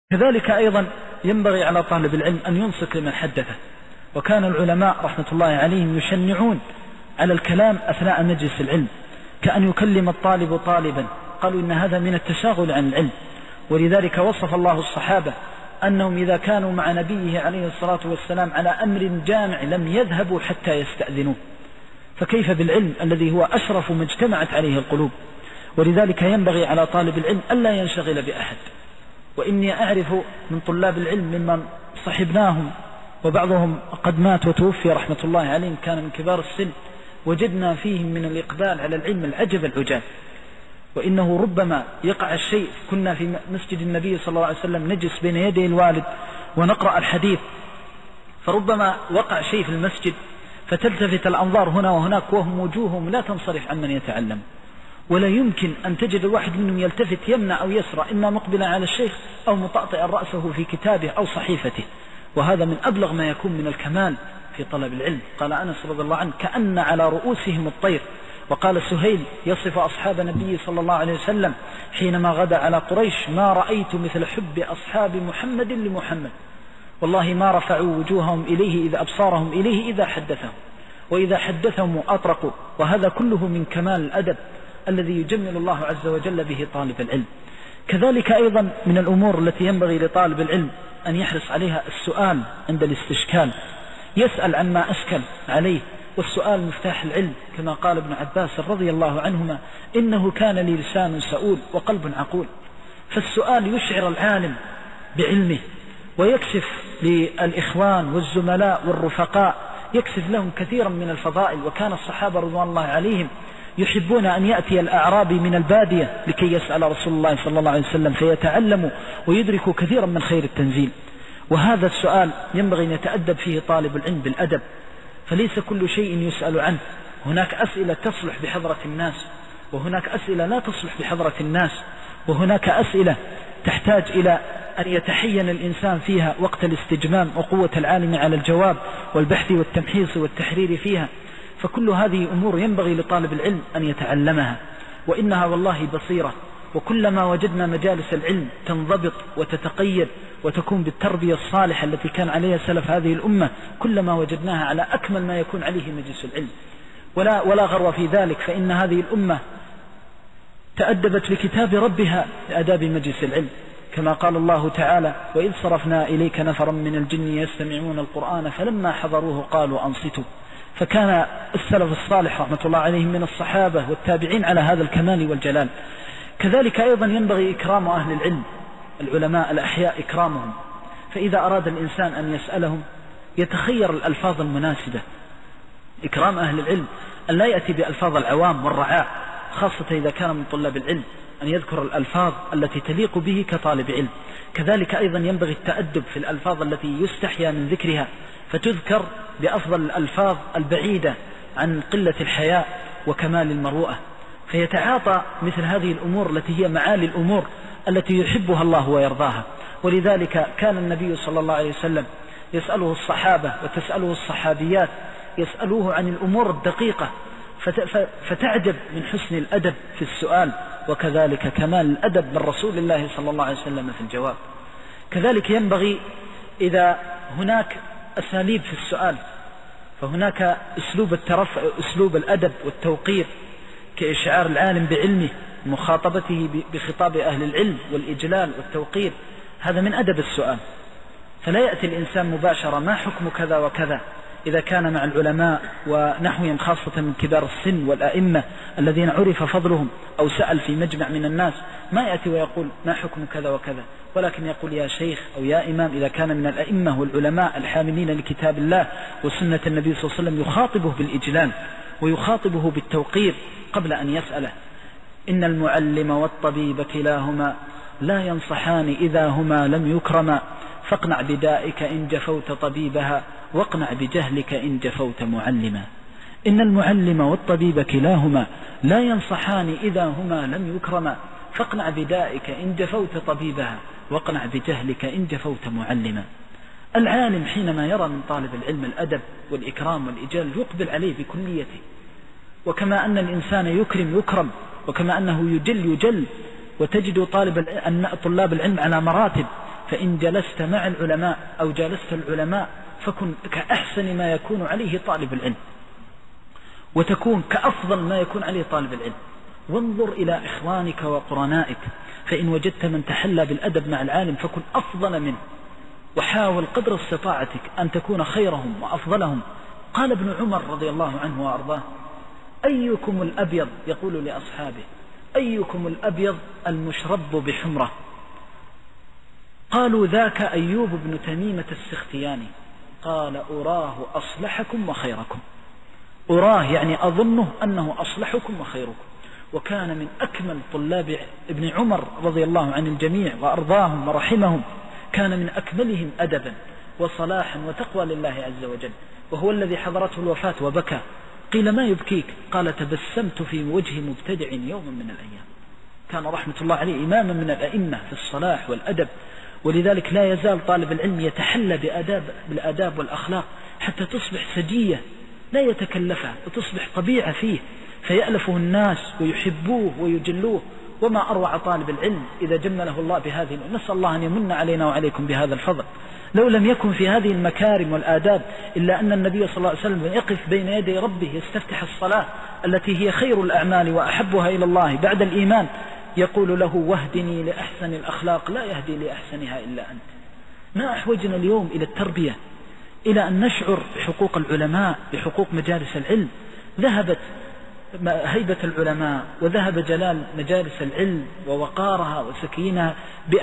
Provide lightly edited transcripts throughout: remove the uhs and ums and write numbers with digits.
كذلك أيضا ينبغي على طالب العلم أن ينصت لمن حدثه. وكان العلماء رحمة الله عليهم يشنعون على الكلام أثناء مجلس العلم، كأن يكلم الطالب طالبا، قالوا إن هذا من التشاغل عن العلم. ولذلك وصف الله الصحابة أنهم إذا كانوا مع نبيه عليه الصلاة والسلام على أمر جامع لم يذهبوا حتى يستأذنوه، فكيف بالعلم الذي هو أشرف ما اجتمعت عليه القلوب. ولذلك ينبغي على طالب العلم ألا ينشغل بأحد. وإني أعرف من طلاب العلم ممن صحبناهم وبعضهم قد مات وتوفي رحمة الله عليهم، كان من كبار السن، وجدنا فيهم من الإقبال على العلم العجب العجاب. وإنه ربما يقع الشيء، كنا في مسجد النبي صلى الله عليه وسلم نجلس بين يدي الوالد ونقرأ الحديث، فربما وقع شيء في المسجد فتلتفت الأنظار هنا وهناك وهم وجوههم لا تنصرف عمن يتعلم، ولا يمكن أن تجد الواحد منهم يلتفت يمنع أو يسرى، إما مقبلا على الشيخ أو مطأطئا رأسه في كتابه أو صحيفته. وهذا من أبلغ ما يكون من الكمال في طلب العلم. قال أنس رضي الله عنه: كأن على رؤوسهم الطير. وقال سهيل يصف أصحاب النبي صلى الله عليه وسلم حينما غدا على قريش: ما رأيت مثل حب أصحاب محمد لمحمد، والله ما رفعوا وجوههم إليه إذا أبصارهم إليه إذا حدثهم، وإذا حدثهم أطرقوا. وهذا كله من كمال الأدب الذي يجمل الله عز وجل به طالب العلم. كذلك أيضا من الأمور التي ينبغي لطالب العلم أن يحرص عليها السؤال عند الاستشكال، يسأل عما أشكل عليه، والسؤال مفتاح العلم، كما قال ابن عباس رضي الله عنهما: إنه كان لي لسان سؤول وقلب عقول. فالسؤال يشعر العالم بعلمه، ويكشف للإخوان والزملاء والرفقاء، يكشف لهم كثيرا من الفضائل. وكان الصحابة رضوان الله عليهم يحبون أن يأتي الأعرابي من البادية لكي يسأل رسول الله صلى الله عليه وسلم فيتعلموا ويدركوا كثيرا من خير التنزيل. وهذا السؤال ينبغي أن يتأدب فيه طالب العلم بالأدب، فليس كل شيء يسأل عنه. هناك أسئلة تصلح بحضرة الناس، وهناك أسئلة لا تصلح بحضرة الناس، وهناك أسئلة تحتاج إلى أن يتحين الإنسان فيها وقت الاستجمام وقوة العالم على الجواب والبحث والتمحيص والتحرير فيها. فكل هذه أمور ينبغي لطالب العلم أن يتعلمها، وإنها والله بصيرة. وكلما وجدنا مجالس العلم تنضبط وتتقيد وتكون بالتربية الصالحة التي كان عليها سلف هذه الأمة، كلما وجدناها على أكمل ما يكون عليه مجلس العلم. ولا غرو في ذلك، فإن هذه الأمة تأدبت لكتاب ربها لآداب مجلس العلم، كما قال الله تعالى: وإذ صرفنا إليك نفرا من الجن يستمعون القرآن فلما حضروه قالوا أنصتوا. فكان السلف الصالح رحمة الله عليهم من الصحابة والتابعين على هذا الكمال والجلال. كذلك أيضا ينبغي إكرام أهل العلم، العلماء الأحياء إكرامهم. فإذا أراد الإنسان أن يسألهم يتخير الألفاظ المناسبة. إكرام أهل العلم أن لا يأتي بألفاظ العوام والرعاع، خاصة إذا كان من طلاب العلم، أن يذكر الألفاظ التي تليق به كطالب علم. كذلك أيضا ينبغي التأدب في الألفاظ التي يستحيا من ذكرها، فتذكر بأفضل الألفاظ البعيدة عن قلة الحياء وكمال المروءة. فيتعاطى مثل هذه الأمور التي هي معالي الأمور التي يحبها الله ويرضاها. ولذلك كان النبي صلى الله عليه وسلم يسأله الصحابة وتسأله الصحابيات، يسألوه عن الأمور الدقيقة، فتعجب من حسن الأدب في السؤال، وكذلك كمال الأدب من رسول الله صلى الله عليه وسلم في الجواب. كذلك ينبغي إذا هناك أساليب في السؤال، فهناك أسلوب الأدب والتوقير، كإشعار العالم بعلمه، مخاطبته بخطاب أهل العلم والإجلال والتوقير. هذا من أدب السؤال. فلا يأتي الإنسان مباشرة: ما حكم كذا وكذا، إذا كان مع العلماء ونحوهم خاصة من كبار السن والأئمة الذين عرف فضلهم، أو سأل في مجمع من الناس، ما يأتي ويقول ما حكم كذا وكذا، ولكن يقول يا شيخ أو يا إمام، إذا كان من الأئمة والعلماء الحاملين لكتاب الله وسنة النبي صلى الله عليه وسلم، يخاطبه بالإجلال ويخاطبه بالتوقير قبل أن يسأله. إن المعلم والطبيب كلاهما لا ينصحان إذا هما لم يكرما، فاقنع بدائك إن جفوت طبيبها، واقنع بجهلك إن جفوت معلما. إن المعلم والطبيب كلاهما لا ينصحان إذا هما لم يكرما، فاقنع بدائك إن جفوت طبيبها، واقنع بجهلك إن جفوت معلما. العالم حينما يرى من طالب العلم الأدب والإكرام والإجلال يقبل عليه بكليته. وكما أن الإنسان يكرم، وكما أنه يجل، وتجد طلاب العلم على مراتب، فإن جلست مع العلماء أو جالست العلماء فكن كأحسن ما يكون عليه طالب العلم، وتكون كأفضل ما يكون عليه طالب العلم. وانظر إلى إخوانك وقرنائك، فإن وجدت من تحلى بالأدب مع العالم فكن أفضل منه، وحاول قدر استطاعتك أن تكون خيرهم وأفضلهم. قال ابن عمر رضي الله عنه وأرضاه: أيكم الأبيض، يقول لأصحابه: أيكم الأبيض المشرب بحمرة؟ قالوا: ذاك أيوب بن تميمة السختياني. قال: أراه أصلحكم وخيركم. أراه يعني أظنه أنه أصلحكم وخيركم. وكان من أكمل طلاب ابن عمر رضي الله عن الجميع وأرضاهم ورحمهم، كان من أكملهم أدبا وصلاحا وتقوى لله عز وجل، وهو الذي حضرته الوفاة وبكى. قيل: ما يبكيك؟ قال: تبسمت في وجه مبتدع يوما من الأيام. كان رحمة الله عليه إماما من الأئمة في الصلاح والأدب، ولذلك لا يزال طالب العلم يتحلى بالآداب والأخلاق حتى تصبح سجية لا يتكلفها، وتصبح طبيعة فيه فيألفه الناس ويحبوه ويجلوه. وما أروع طالب العلم إذا جمله الله بهذه. نسأل الله أن يمن علينا وعليكم بهذا الفضل. لو لم يكن في هذه المكارم والآداب إلا أن النبي صلى الله عليه وسلم يقف بين يدي ربه يستفتح الصلاة التي هي خير الأعمال وأحبها إلى الله بعد الإيمان، يقول له: واهدني لأحسن الأخلاق لا يهدي لأحسنها إلا أنت. ما أحوجنا اليوم إلى التربية، إلى أن نشعر بحقوق العلماء، بحقوق مجالس العلم. ذهبت هيبة العلماء وذهب جلال مجالس العلم ووقارها وسكينها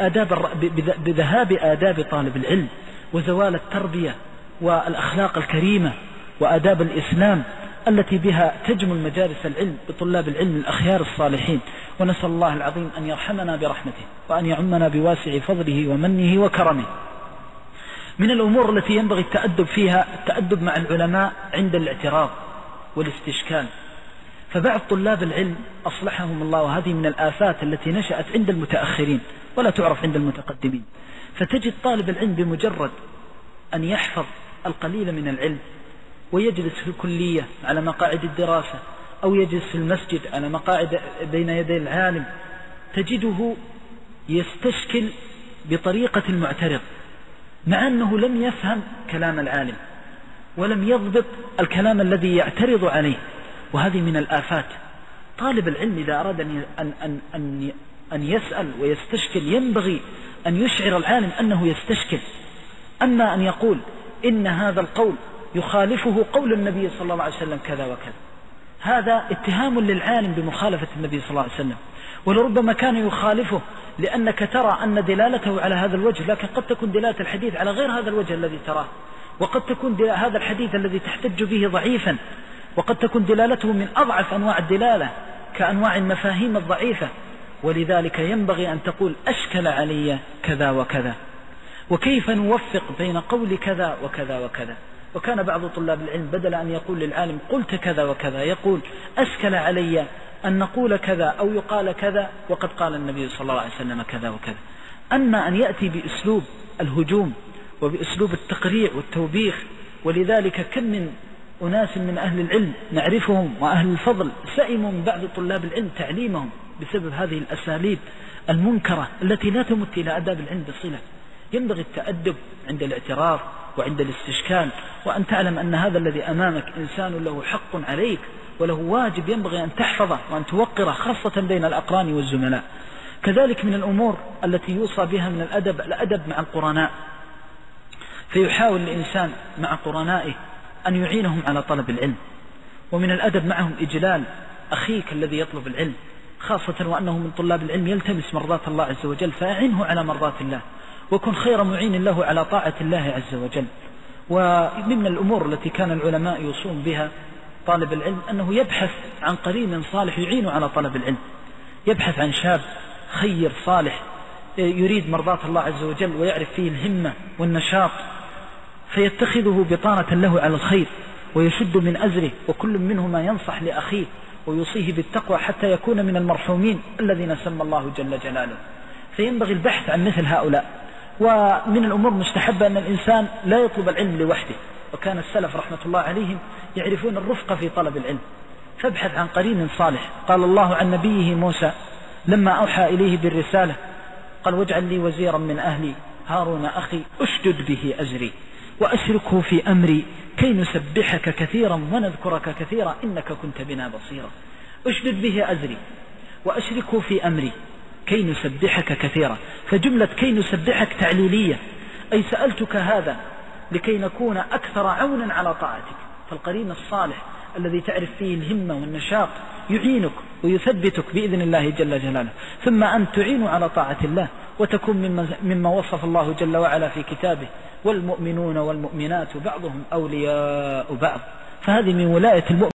بذهاب آداب طالب العلم وزوال التربية والأخلاق الكريمة وآداب الإسلام التي بها تجمل مجالس العلم بطلاب العلم الأخيار الصالحين. ونسأل الله العظيم أن يرحمنا برحمته وأن يعمنا بواسع فضله ومنه وكرمه. من الأمور التي ينبغي التأدب فيها التأدب مع العلماء عند الاعتراض والاستشكال. فبعض طلاب العلم أصلحهم الله، وهذه من الآفات التي نشأت عند المتأخرين ولا تعرف عند المتقدمين. فتجد طالب العلم بمجرد أن يحفظ القليل من العلم ويجلس في الكلية على مقاعد الدراسة أو يجلس في المسجد على مقاعد بين يدي العالم، تجده يستشكل بطريقة المعترض، مع أنه لم يفهم كلام العالم ولم يضبط الكلام الذي يعترض عليه. وهذه من الآفات. طالب العلم إذا أراد أن يسأل ويستشكل ينبغي أن يشعر العالم أنه يستشكل. أما أن يقول إن هذا القول يخالفه قول النبي صلى الله عليه وسلم كذا وكذا، هذا اتهام للعالم بمخالفة النبي صلى الله عليه وسلم، ولربما كان يخالفه لأنك ترى أن دلالته على هذا الوجه، لكن قد تكون دلالة الحديث على غير هذا الوجه الذي تراه، وقد تكون هذا الحديث الذي تحتج به ضعيفا، وقد تكون دلالته من أضعف أنواع الدلالة كأنواع المفاهيم الضعيفة. ولذلك ينبغي أن تقول: أشكل علي كذا وكذا، وكيف نوفق بين قول كذا وكذا وكذا. وكان بعض طلاب العلم بدل أن يقول للعالم: قلت كذا وكذا، يقول: أشكل علي أن نقول كذا أو يقال كذا وقد قال النبي صلى الله عليه وسلم كذا وكذا. أما أن يأتي بأسلوب الهجوم وبأسلوب التقريع والتوبيخ. ولذلك كم من أناس من أهل العلم نعرفهم وأهل الفضل سئموا من بعض طلاب العلم تعليمهم بسبب هذه الأساليب المنكرة التي لا تمت إلى آداب العلم بصلة. ينبغي التأدب عند الاعتراف وعند الاستشكال، وأن تعلم أن هذا الذي أمامك إنسان له حق عليك وله واجب ينبغي أن تحفظه وأن توقره، خاصة بين الأقران والزملاء. كذلك من الأمور التي يوصى بها من الأدب مع القرناء. فيحاول الإنسان مع قرنائه أن يعينهم على طلب العلم، ومن الأدب معهم إجلال أخيك الذي يطلب العلم، خاصة وأنه من طلاب العلم يلتمس مرضات الله عز وجل، فأعنه على مرضات الله وكن خير معين له على طاعة الله عز وجل. ومن الأمور التي كان العلماء يوصون بها طالب العلم أنه يبحث عن قرين صالح يعين على طلب العلم، يبحث عن شاب خير صالح يريد مرضات الله عز وجل ويعرف فيه الهمة والنشاط، فيتخذه بطانة له على الخير ويشد من أزره، وكل منهما ينصح لأخيه ويوصيه بالتقوى حتى يكون من المرحومين الذين سمى الله جل جلاله. فينبغي البحث عن مثل هؤلاء. ومن الأمور مستحبة أن الإنسان لا يطلب العلم لوحده، وكان السلف رحمة الله عليهم يعرفون الرفقة في طلب العلم. فابحث عن قرين صالح. قال الله عن نبيه موسى لما أوحى إليه بالرسالة قال: واجعل لي وزيرا من أهلي هارون أخي أشدد به أزري وأشركه في أمري كي نسبحك كثيرا ونذكرك كثيرا إنك كنت بنا بصيرا. أشدد به أزري وأشركه في أمري كي نسبحك كثيرا، فجملة كي نسبحك تعليلية، أي سألتك هذا لكي نكون أكثر عونا على طاعتك. فالقرين الصالح الذي تعرف فيه الهمة والنشاط يعينك ويثبتك بإذن الله جل جلاله، ثم أن تعين على طاعة الله وتكون مما وصف الله جل وعلا في كتابه والمؤمنون والمؤمنات بعضهم أولياء بعض. فهذه من ولاية المؤمن